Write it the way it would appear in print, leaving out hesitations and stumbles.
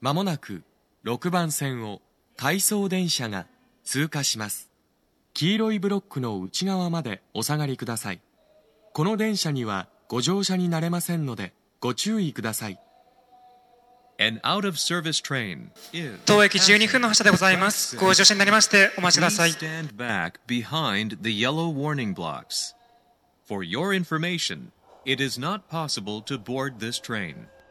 まもなく6番線を回送電車が通過します。黄色いブロックの内側までお下がりください。この電車にはご乗車になれませんのでご注意ください。 An out-of-service train is 当駅12分の発車でございます。ご乗車になりましてお待ちください。 Please stand back behind the yellow warning blocks. For your information, it is not possible to board this train.